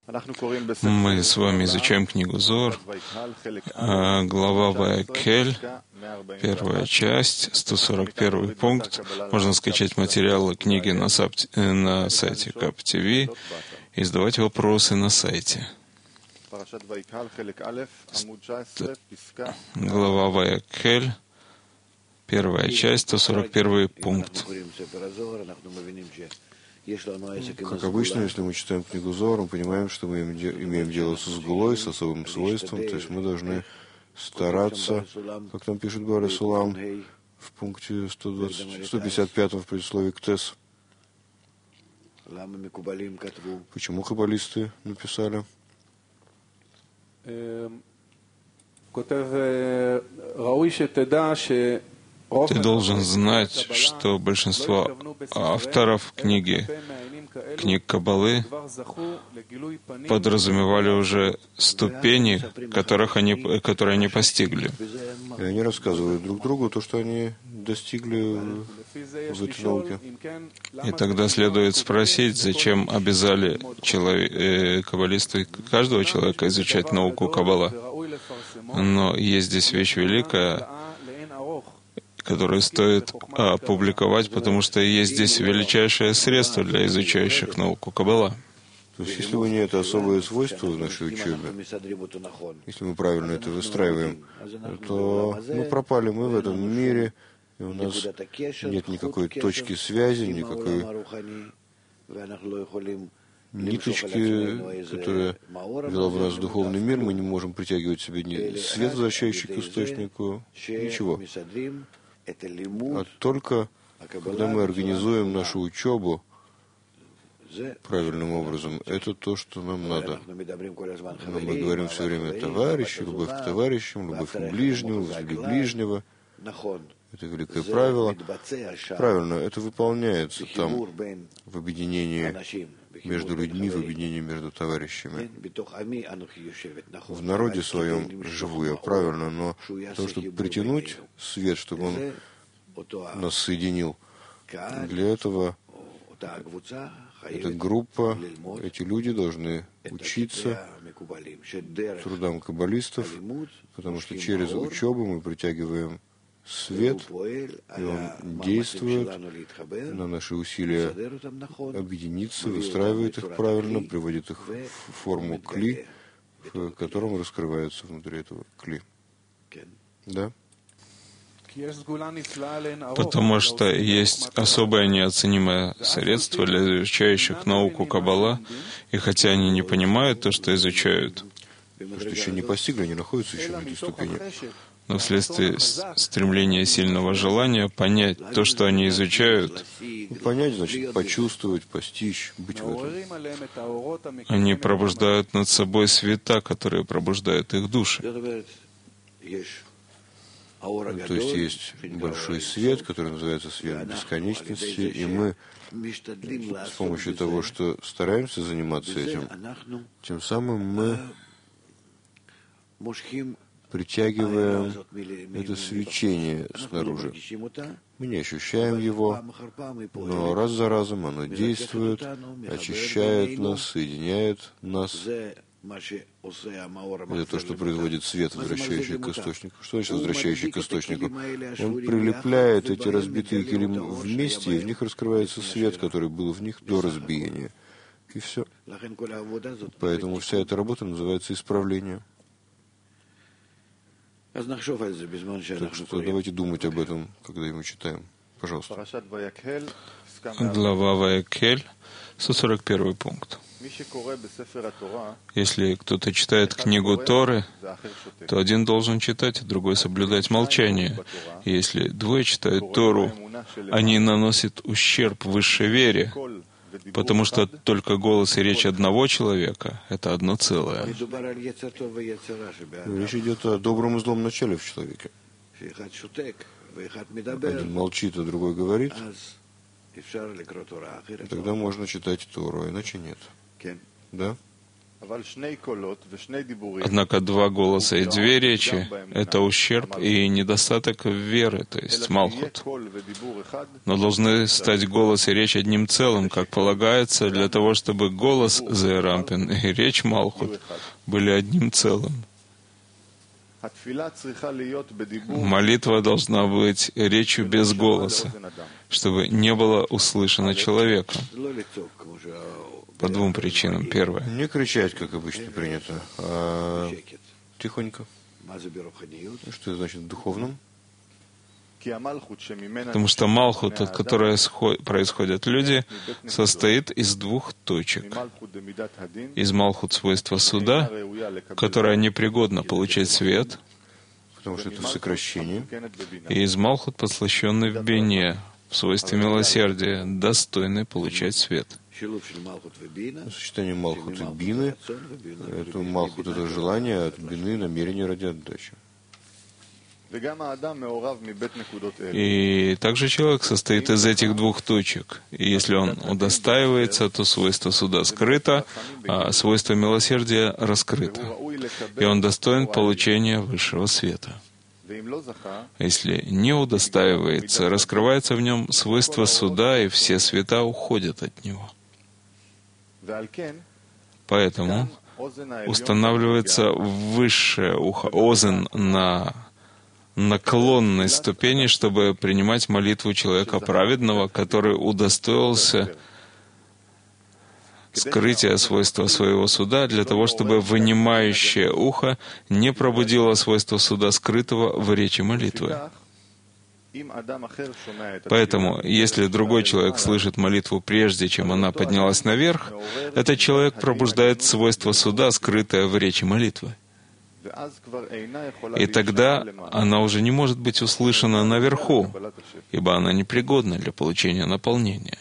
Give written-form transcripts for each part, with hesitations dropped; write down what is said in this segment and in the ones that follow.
Мы с вами изучаем книгу Зоар, глава Ваякель, первая часть, 141 пункт. Можно скачать материалы книги на сайте КАП ТВ и задавать вопросы на сайте. Глава Ваякель, первая часть, 141 пункт. Как обычно, если мы читаем книгу Зоар, мы понимаем, что мы имеем дело со сгулой, с особым свойством, то есть мы должны стараться, как нам пишет Бааль Сулам в пункте 155 в предисловии к ТЭС. Почему каббалисты написали? Ты должен знать, что большинство авторов книг Каббалы подразумевали уже ступени, которые они постигли. И они рассказывают друг другу то, что они достигли в этой науке. И тогда следует спросить, зачем обязали каббалисты каждого человека изучать науку Каббала. Но есть здесь вещь великая, которую стоит опубликовать, потому что есть здесь величайшее средство для изучающих науку Каббала. То есть, если у нее это особое свойство в нашей учебе, если мы правильно это выстраиваем, то мы пропали, мы в этом мире, и у нас нет никакой точки связи, никакой ниточки, которая вела бы нас в духовный мир, мы не можем притягивать в себе ни свет, возвращающий к источнику, ничего. А только когда мы организуем нашу учебу правильным образом, это то, что нам надо. Но мы говорим все время товарищи, любовь к товарищам, любовь к ближнему, возлюби ближнего. Это великое правило. Правильно, это выполняется там, в объединении между людьми, в объединении между товарищами. В народе своем живу я, правильно, но для того, чтобы притянуть свет, чтобы он нас соединил, для этого эта группа, эти люди должны учиться трудам каббалистов, потому что через учебу мы притягиваем свет, и он действует на наши усилия объединиться, выстраивает их правильно, приводит их в форму кли, в котором раскрывается внутри этого кли. Да? Потому что есть особое неоценимое средство для изучающих науку Каббала, и хотя они не понимают то, что изучают, Потому что еще не постигли, не находятся еще на этой ступени. но вследствие стремления сильного желания понять то, что они изучают, Понять значит почувствовать, постичь, быть в этом. они пробуждают над собой света, которые пробуждают их души. То есть есть большой свет, который называется свет бесконечности, и мы с помощью того, что стараемся заниматься этим, тем самым мы притягиваем это свечение снаружи. Мы не ощущаем его, но раз за разом оно действует, очищает нас, соединяет нас. Это то, что производит свет, возвращающий к источнику. Что значит возвращающий к источнику? Он прилепляет эти разбитые килим вместе, и в них раскрывается свет, который был в них до разбиения. И все. Поэтому вся эта работа называется исправление. Так что давайте думать об этом, когда мы читаем. Пожалуйста. Глава Ваякель, 141 пункт. Если кто-то читает книгу Торы, то один должен читать, а другой соблюдать молчание. И если двое читают Тору, они наносят ущерб высшей вере, потому что только голос и речь одного человека — это одно целое. Речь идет о добром и злом начале в человеке. Один молчит, а другой говорит, и тогда можно читать Тору, иначе нет. Да? Однако два голоса и две речи — это ущерб и недостаток веры, то есть малхут. Но должны стать голос и речь одним целым, как полагается, для того, чтобы голос Зеэрампин и речь малхут были одним целым. Молитва должна быть речью без голоса, чтобы не было услышано человеком. По двум причинам. Первое. Не кричать, как обычно принято, а тихонько. Что это значит в духовном? Потому что малхут, от которой происходят люди, состоит из двух точек. Из малхут свойства суда, которое непригодно получать свет, потому что это в сокращении, и из малхут, послащенной в бине, в свойстве милосердия, достойной получать свет. Сочетание малхут и бины, это малхут — это желание, а от бины — намерение ради отдачи. И также человек состоит из этих двух точек. И если он удостаивается, то свойство суда скрыто, а свойство милосердия раскрыто. И он достоин получения высшего света. Если не удостаивается, раскрывается в нем свойство суда, и все света уходят от него. Поэтому устанавливается высшее ухо, озен, на наклонной ступени, чтобы принимать молитву человека праведного, который удостоился скрытия свойства своего суда, для того, чтобы вынимающее ухо не пробудило свойство суда скрытого в речи молитвы. Поэтому, если другой человек слышит молитву прежде, чем она поднялась наверх, этот человек пробуждает свойство суда, скрытое в речи молитвы. И тогда она уже не может быть услышана наверху, ибо она непригодна для получения наполнения.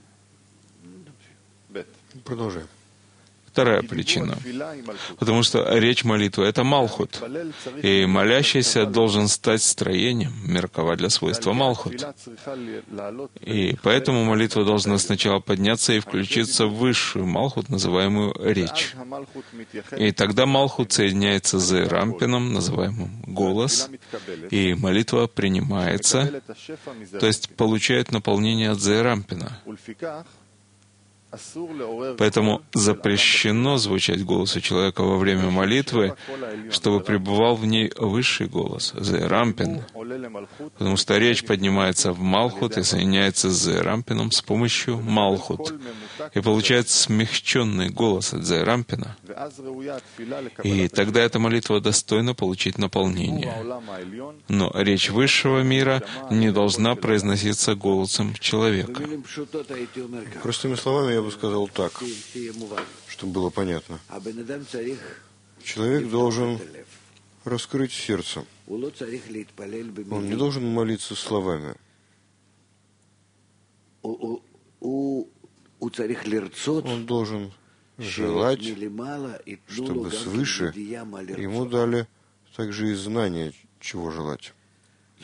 Продолжаем. Вторая причина. Потому что речь молитвы — это малхут, и молящийся должен стать строением, меркава для свойства малхут. И поэтому молитва должна сначала подняться и включиться в высшую малхут, называемую речь. И тогда малхут соединяется с зеэрампином, называемым голос, и молитва принимается, то есть получает наполнение от зеэрампина. Поэтому запрещено звучать голосу человека во время молитвы, чтобы пребывал в ней высший голос, зеэрампин, потому что речь поднимается в малхут и соединяется с зеэрампином с помощью малхут, и получается смягченный голос от зеэрампина, и тогда эта молитва достойна получить наполнение. Но речь высшего мира не должна произноситься голосом человека. Простыми словами я бы сказал так, чтобы было понятно. Человек должен раскрыть сердце. Он не должен молиться словами. Он должен желать, чтобы свыше ему дали также и знание, чего желать. То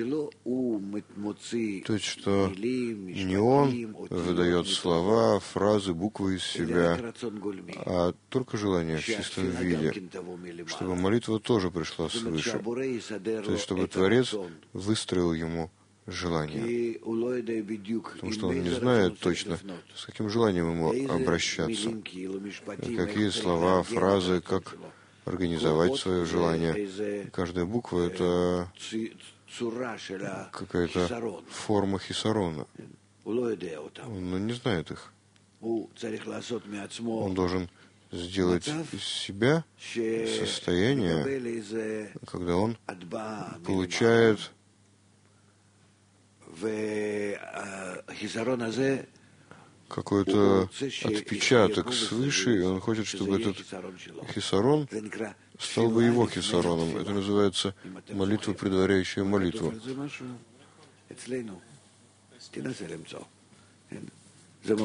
есть, что не он выдает слова, фразы, буквы из себя, а только желание в чистом виде, чтобы молитва тоже пришла свыше. То есть, чтобы Творец выстроил ему желание. Потому что он не знает точно, с каким желанием ему обращаться, какие слова, фразы, как организовать свое желание. Каждая буква — это какая-то форма хисарона. Он не знает их. Он должен сделать из себя состояние, когда он получает какой-то отпечаток свыше, и он хочет, чтобы этот хисарон стал бы его хисароном. Это называется молитва, предваряющая молитву. Это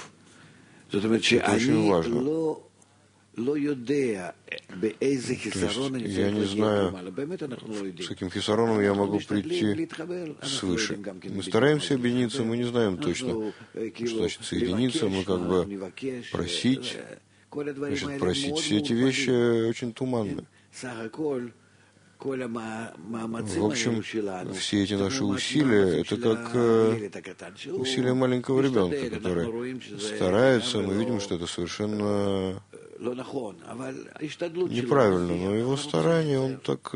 очень важно. То есть я не знаю, с каким хисароном я могу прийти свыше. Мы стараемся объединиться, мы не знаем точно, что значит соединиться, мы как бы просить, Значит, просить все эти вещи очень туманны. В общем, все эти наши усилия, это как усилия маленького ребенка, который старается, мы видим, что это совершенно неправильно, но его старание, он так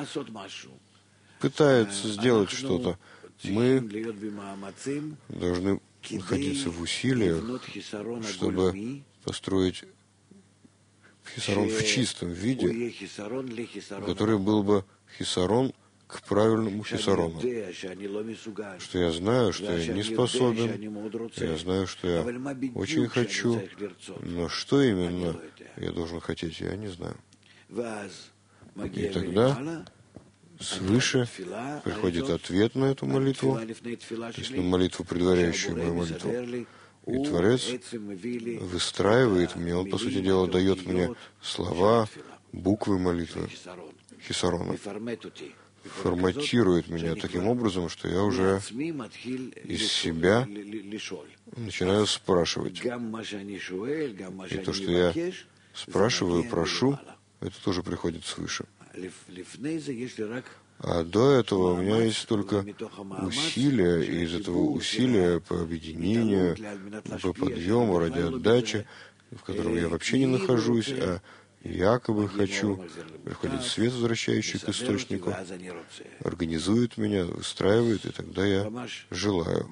пытается сделать что-то. Мы должны находиться в усилиях, чтобы построить хисарон в чистом виде, который был бы хисарон к правильному хисарону. Что я знаю, что я не способен, я знаю, что я очень хочу, но что именно я должен хотеть, я не знаю. И тогда свыше приходит ответ на эту молитву, то есть на молитву, предваряющую мою молитву. И Творец выстраивает мне, он, по сути дела, дает мне слова, буквы молитвы хисарона, форматирует меня таким образом, что я уже из себя начинаю спрашивать. И то, что я спрашиваю, прошу, это тоже приходит свыше. А до этого у меня есть только усилия, и из этого усилия по объединению, по подъему, ради отдачи, в котором я вообще не нахожусь, а якобы хочу, приходит свет, возвращающий к источнику, организует меня, устраивает, и тогда я желаю.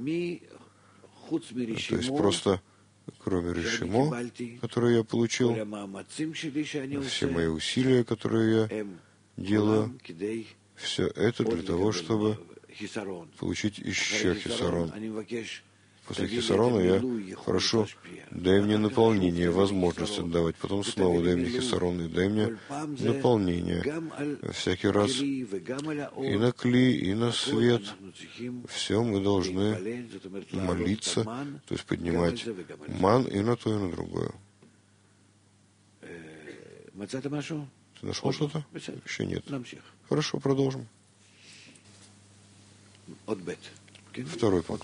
То есть просто, кроме решимо, которое я получил, все мои усилия, которые я делаю, все это для того, чтобы получить еще хисарон. После хисарона я прошу, дай мне наполнение, возможность отдавать, потом снова дай мне хисарон, и дай мне наполнение. Всякий раз и на кли, и на свет, все мы должны молиться, то есть поднимать ман и на то, и на другое. Ты нашел что-то? Еще нет. Хорошо, продолжим. Второй пункт.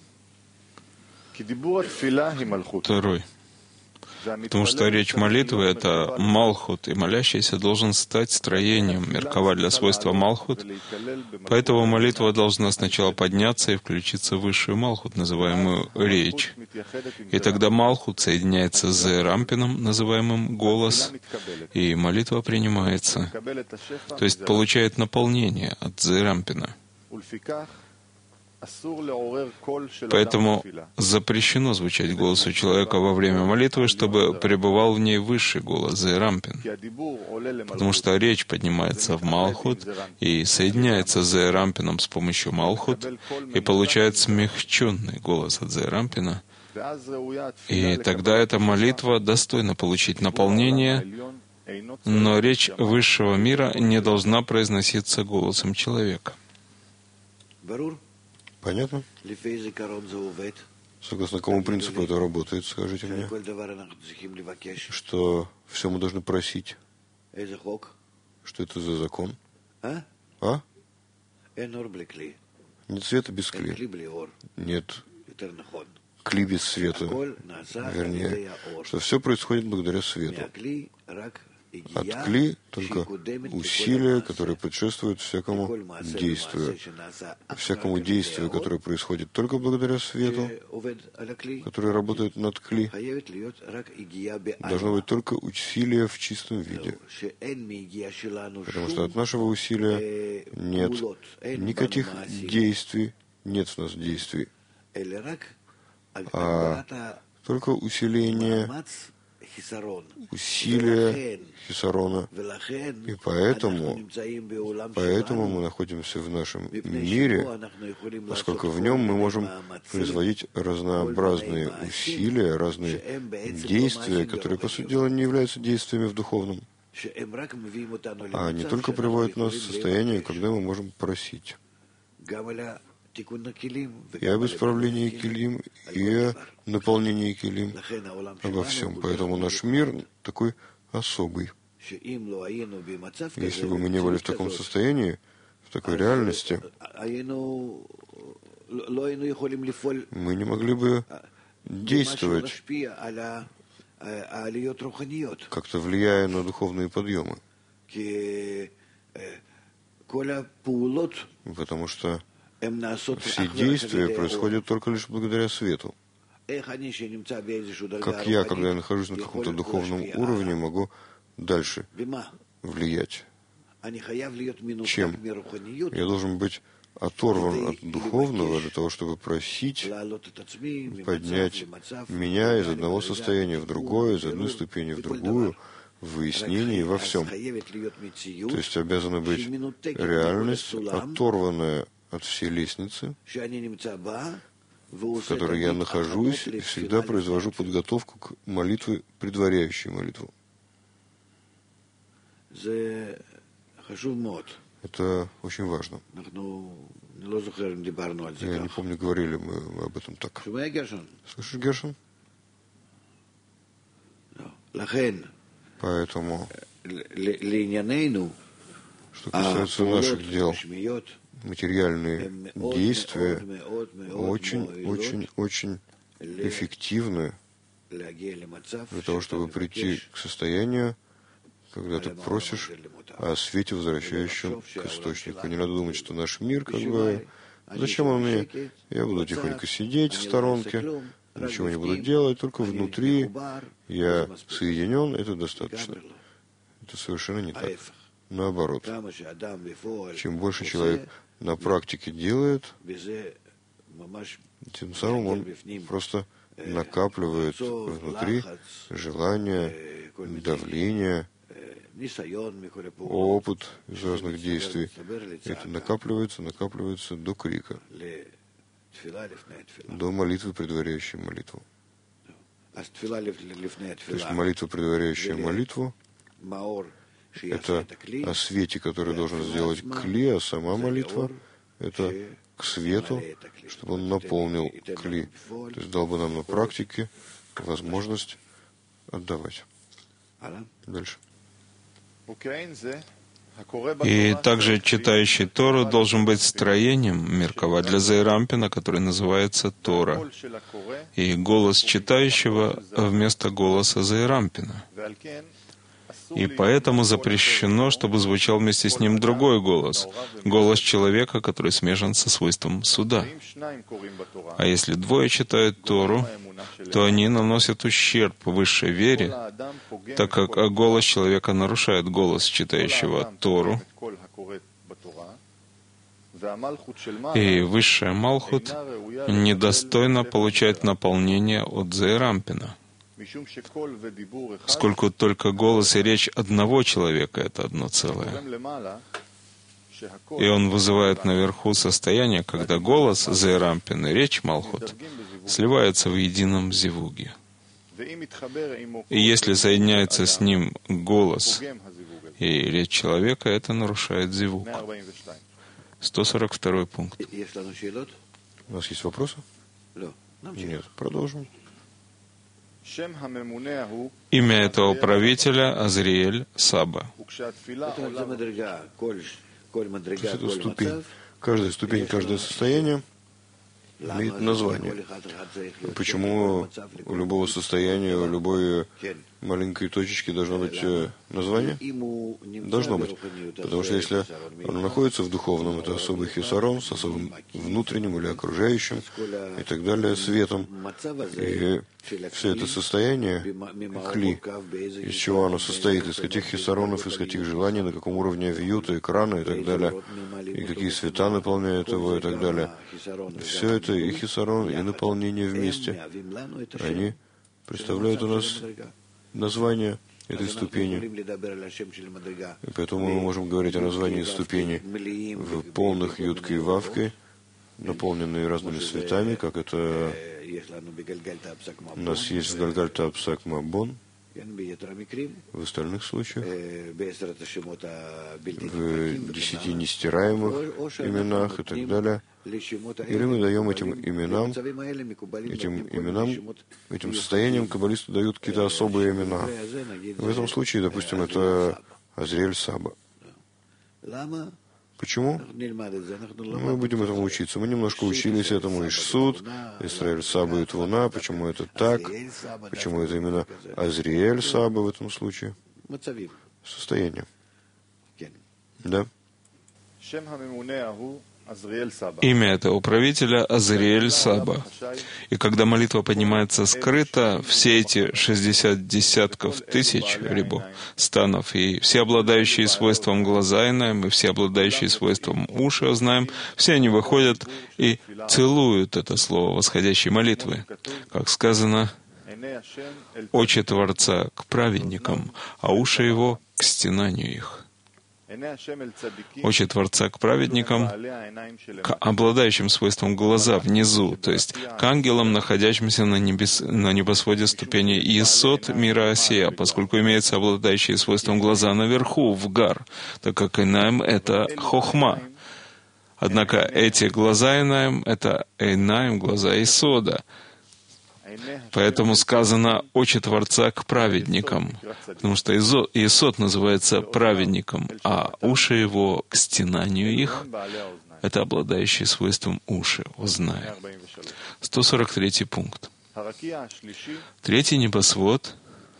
Второй. Потому что речь молитвы — это Малхут, и молящийся должен стать строением, меркава для свойства Малхут. Поэтому молитва должна сначала подняться и включиться в высшую Малхут, называемую речь. И тогда Малхут соединяется с Рампином, называемым голос, и молитва принимается, то есть получает наполнение от Рампина. Поэтому запрещено звучать голосу человека во время молитвы, чтобы пребывал в ней высший голос, Зерампин. Потому что речь поднимается в Малхут и соединяется с Зерампином с помощью Малхут, и получает смягченный голос от Зерампина. И тогда эта молитва достойна получить наполнение, но речь высшего мира не должна произноситься голосом человека. Понятно? Согласно какому принципу это работает, скажите мне? Что все мы должны просить. Что это за закон? А? Нет света без кли. Нет кли без света. Вернее, что все происходит благодаря свету. От кли только усилия, которые предшествуют всякому действию. Всякому действию, которое происходит только благодаря свету, который работает над кли, должно быть только усилие в чистом виде. Потому что от нашего усилия нет никаких действий, нет в нас действий, а только усиление усилия хисарона. И поэтому мы находимся в нашем мире, поскольку в нем мы можем производить разнообразные усилия, разные действия, которые, по сути дела, не являются действиями в духовном, а они только приводят нас в состояние, когда мы можем просить и об исправлении килим, и о наполнении килим, обо всем. Поэтому наш мир такой особый. Если бы мы не были в таком состоянии, в такой реальности, мы не могли бы действовать как-то влияя на духовные подъемы. Потому что все действия происходят только лишь благодаря свету. Как я, когда я нахожусь на каком-то духовном уровне, могу дальше влиять? Чем? Я должен быть оторван от духовного для того, чтобы просить поднять меня из одного состояния в другое, из одной ступени в другую, в выяснении во всем. То есть обязана быть реальность, оторванная от всей лестницы, в которой я нахожусь, и всегда произвожу подготовку к молитве, предваряющей молитву. Это очень важно. Я не помню, говорили мы об этом так. Слышишь, Гершон? Поэтому, что касается наших дел, материальные действия очень эффективны для того, чтобы прийти к состоянию, когда ты просишь о свете, возвращающем к источнику. Не надо думать, что наш мир, как бы, зачем он мне? Я буду тихонько сидеть в сторонке, ничего не буду делать, только внутри я соединен, это достаточно. Это совершенно не так. Наоборот. Чем больше человек на практике делает, тем самым он просто накапливает внутри желание, давление, опыт из разных действий. Это накапливается до крика, до молитвы, предваряющей молитву. То есть молитва, предваряющая молитву, это о свете, который должен сделать кли, а сама молитва — это к свету, чтобы он наполнил кли. То есть дал бы нам на практике возможность отдавать. Дальше. И также читающий Тору должен быть строением Меркава для Зеирампина, который называется Тора, и голос читающего вместо голоса Зеирампина. И поэтому запрещено, чтобы звучал вместе с ним другой голос, голос человека, который смешан со свойством суда. А если двое читают Тору, то они наносят ущерб высшей вере, так как голос человека нарушает голос читающего Тору, и высшая Малхут недостойно получает наполнение от Зеирампина, поскольку только голос и речь одного человека — это одно целое. И он вызывает наверху состояние, когда голос Зеирампин и речь Малхут сливаются в едином зивуге. И если соединяется с ним голос и речь человека, это нарушает зивуг. 142 пункт. У нас есть вопросы? Нет. Продолжим. Имя этого правителя Азриэль Саба. То есть это ступень. Каждая ступень, каждое состояние имеет название. Почему у любого состояния, у любой маленькой точечки должно быть название? Должно быть. Потому что если оно находится в духовном, это особый хисарон с особым внутренним или окружающим и так далее, светом. И все это состояние, кли, из чего оно состоит, из каких хисаронов, из каких желаний, на каком уровне вьюта, экрана и так далее, и какие света наполняют его и так далее. Все это и хисарон, и наполнение вместе. Они представляют у нас название этой ступени. И поэтому мы можем говорить о названии ступени в полных юткой и вавкой, наполненные разными цветами, как это у нас есть в Гальгальта Апсак Мабон, в остальных случаях, в 10 нестираемых именах и так далее. Или мы даем этим состояниям каббалисты дают какие-то особые имена. В этом случае, допустим, это Азриэль Саба. Почему? Мы будем этому учиться. Мы немножко учились этому Ишсуд, Исраэль Саба и Твуна. Почему это так? Почему это именно Азриэль Саба в этом случае? Состояние. Да? Имя этого правителя Азриэль Саба. И когда молитва поднимается скрыто, все эти 60 десятков тысяч рибу станов и все обладающие свойством глаза знаем, и все обладающие свойством уши знаем, все они выходят и целуют это слово восходящей молитвы. Как сказано, очи Творца к праведникам, а уши его к стенанию их. Очи Творца к праведникам, к обладающим свойством глаза внизу, то есть к ангелам, находящимся на небосводе ступени Есот мира Осия, поскольку имеется обладающие свойством глаза наверху, в Гар, так как Эйнаим — это Хохма. Однако эти глаза Эйнаим — это Эйнаим, глаза Есода. Поэтому сказано «очи Творца к праведникам», потому что Есод называется праведником, а уши его к стенанию их — это обладающие свойством уши, узнаем. 143 пункт. Третий небосвод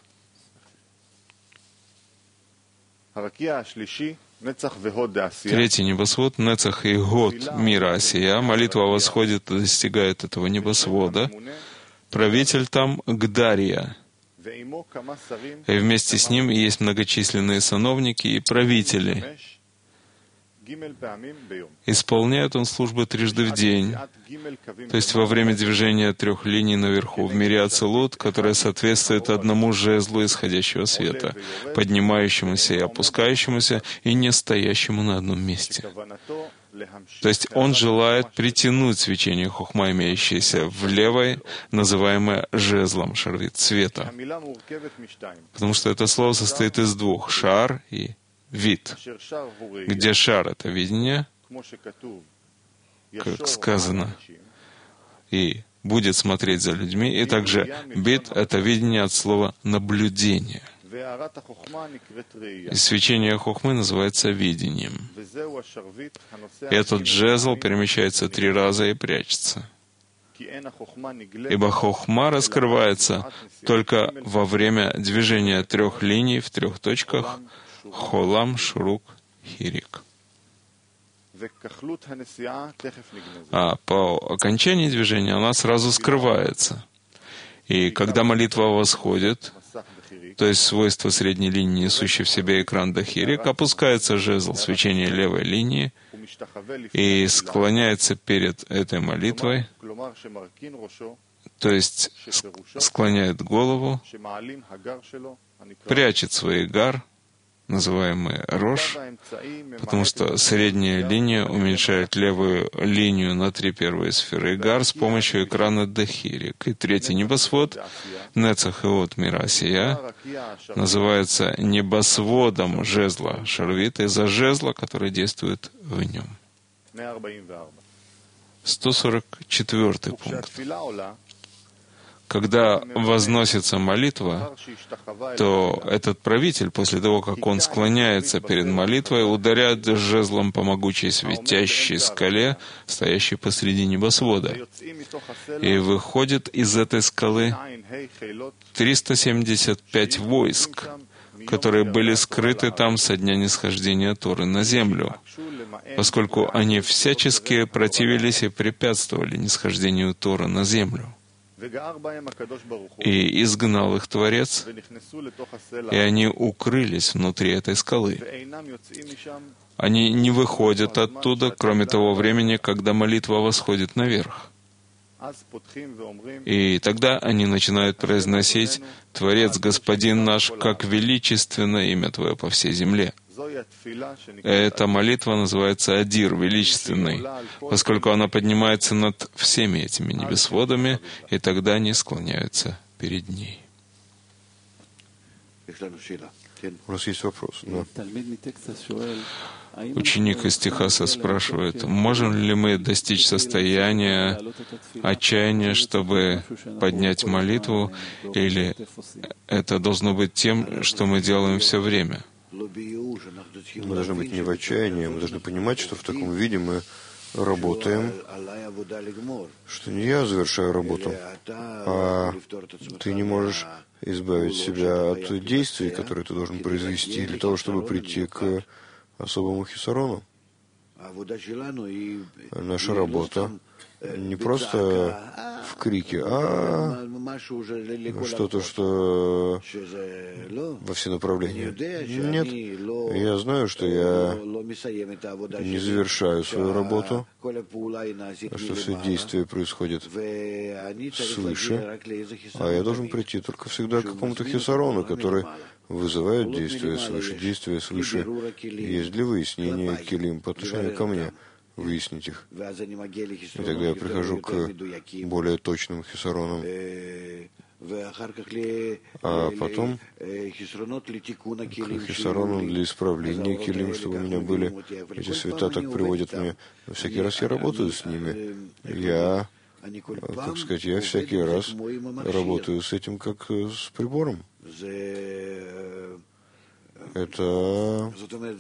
Нецах и Год мира Осия. Молитва восходит и достигает этого небосвода. Правитель там Гдария, и вместе с ним есть многочисленные сановники и правители. Исполняет он службы трижды в день, то есть во время движения 3 линий наверху, в мире Ацилут, которое соответствует одному жезлу исходящего света, поднимающемуся и опускающемуся, и не стоящему на одном месте. То есть он желает притянуть свечение хохма, имеющееся в левой, называемое жезлом шарвит света. Потому что это слово состоит из двух — шар и вид, где шар — это видение, как сказано, и будет смотреть за людьми, и также бит — это видение от слова «наблюдение». И свечение хохмы называется видением. И этот жезл перемещается 3 раза и прячется. Ибо хохма раскрывается только во время движения 3 линий в 3 точках — холам, шурук, хирик. А по окончании движения она сразу скрывается. И когда молитва восходит, то есть свойство средней линии, несущей в себе экран дахирик, опускается жезл свечения левой линии и склоняется перед этой молитвой, то есть склоняет голову, прячет свой гар, называемый рош, потому что средняя линия уменьшает левую линию на 3 первые сферы гар с помощью экрана дахирик. И третий небосвод, Нецах и Год мира Осия, называется небосводом жезла шарвит из-за жезла, который действует в нем. 144 пункт. Когда возносится молитва, то этот правитель, после того, как он склоняется перед молитвой, ударяет жезлом по могучей светящей скале, стоящей посреди небосвода. И выходит из этой скалы 375 войск, которые были скрыты там со дня нисхождения Торы на землю, поскольку они всячески противились и препятствовали нисхождению Торы на землю. И изгнал их Творец, и они укрылись внутри этой скалы. Они не выходят оттуда, кроме того времени, когда молитва восходит наверх. И тогда они начинают произносить: «Творец, Господин наш, как величественно имя Твое по всей земле». Эта молитва называется Адир, величественный, поскольку она поднимается над всеми этими небесводами, и тогда они склоняются перед ней. У нас есть вопрос. Да. Ученик из Техаса спрашивает, можем ли мы достичь состояния отчаяния, чтобы поднять молитву, или это должно быть тем, что мы делаем все время? Мы должны быть не в отчаянии, мы должны понимать, что в таком виде мы работаем, что не я завершаю работу, а ты не можешь избавить себя от действий, которые ты должен произвести для того, чтобы прийти к особому хисарону. Наша работа не просто в крике, а что-то, что во все направления. Нет, я знаю, что я не завершаю свою работу, а что все действия происходят свыше, а я должен прийти только всегда к какому-то хисарону, который вызывает действия свыше. Действия свыше есть для выяснения килим по отношению ко мне, выяснить их. И тогда я прихожу к более точным хисаронам, а потом к хисаронам для исправления килим, чтобы у меня были. Эти света так приводят меня. Но всякий раз я работаю с ними. Я, как сказать, я всякий раз работаю с этим, как с прибором. Это...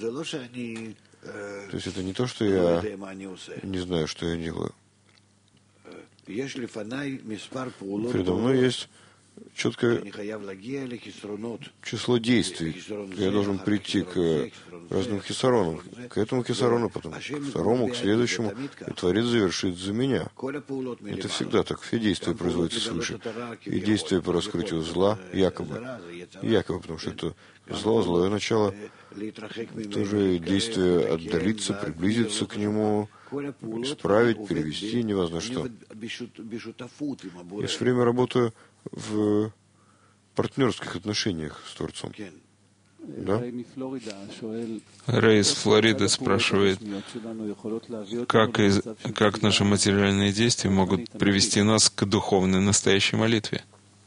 То есть это не то, что я не знаю, что я делаю. Передо мной есть четкое число действий. Я должен прийти к разным хисаронам. К этому хисарону, потом к второму, к следующему. И Творец завершит за меня. Это всегда так. Все действия производятся свыше. И действия по раскрытию зла, якобы, потому что это злое начало, тоже действие отдалиться, приблизиться к нему, исправить, перевести, неважно что. Я все время работаю в партнерских отношениях с Творцом. Да? Рэй из Флориды спрашивает, как наши материальные действия могут привести нас к духовной настоящей молитве?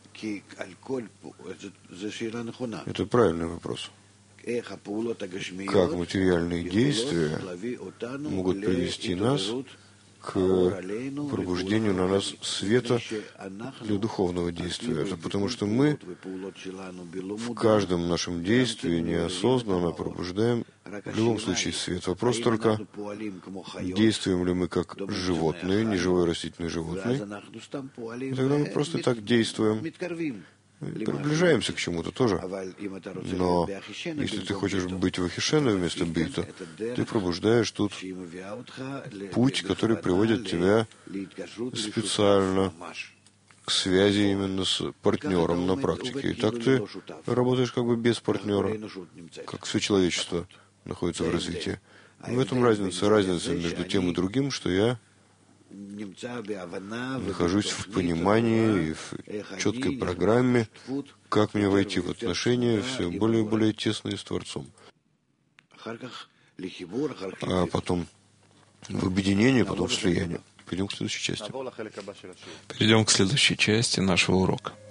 Это правильный вопрос. Как материальные действия могут привести нас к пробуждению на нас света для духовного действия? Это потому, что мы в каждом нашем действии неосознанно пробуждаем в любом случае свет. Вопрос только, действуем ли мы как животные, неживое растительное животное, и тогда мы просто так действуем. Приближаемся к чему-то тоже. Но если ты хочешь быть вахишеной вместо бита, ты пробуждаешь тут путь, который приводит тебя специально к связи именно с партнером на практике. И так ты работаешь как бы без партнера, как все человечество находится в развитии. В этом разница между тем и другим, что я нахожусь в понимании и в четкой программе, как мне войти в отношения все более и более тесные с Творцом. А потом в объединение, потом в слияние. Перейдем к следующей части. Перейдем к следующей части нашего урока.